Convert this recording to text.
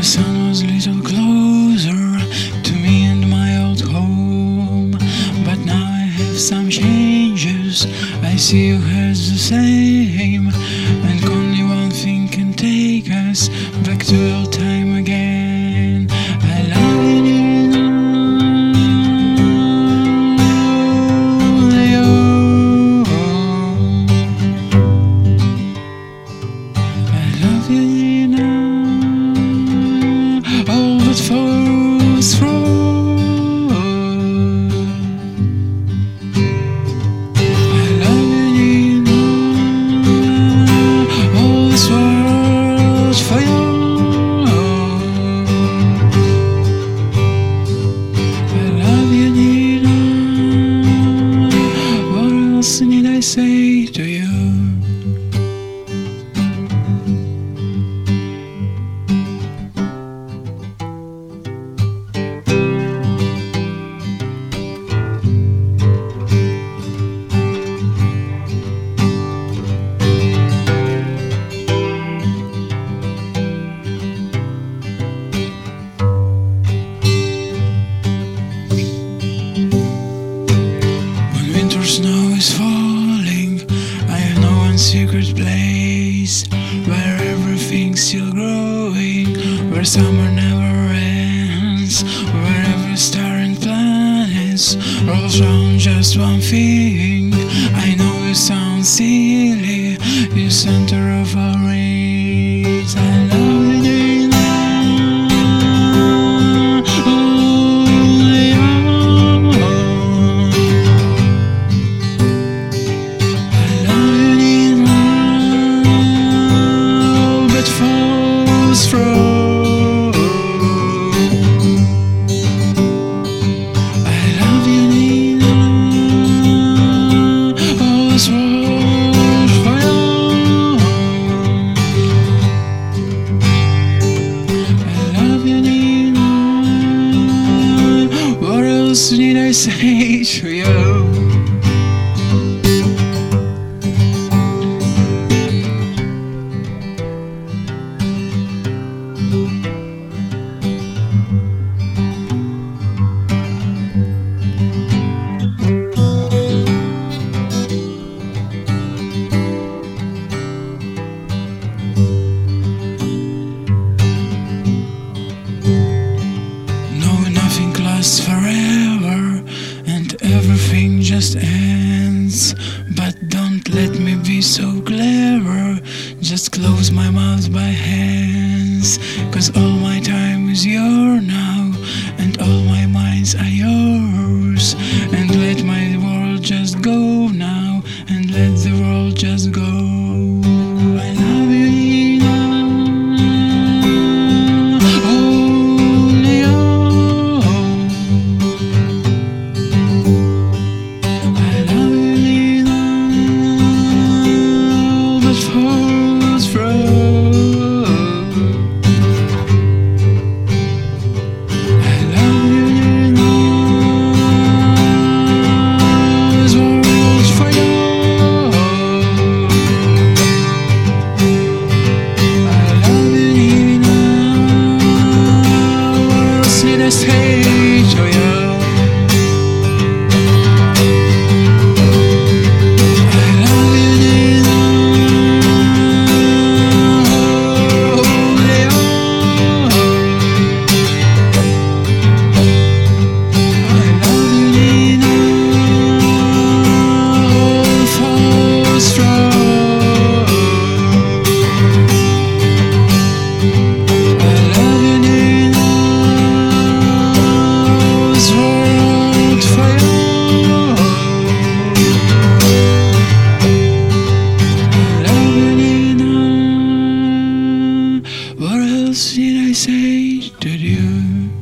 sun was a little closer to me and my old home, but now I have some changes. I see you as the same, and only one thing can take us back to old time again. I love you, Nina. I love you, Nina. All that falls through. I love you, Nina. All this world for you. I love you, Nina. What else need I say to you? Snow is falling. I know one secret place where everything's still growing, where summer never ends, where every star and planet rolls around just one thing. I know it sounds silly, you're center of our race. I love you, Nina. What need I say to you? Lasts forever and everything just ends, but don't let me be so clever. Just close my mouth by hands, 'cause all my time is yours now, and all my minds are yours. And let my world just go now, and let the world just go. I love you, Nina. What else did I say to you?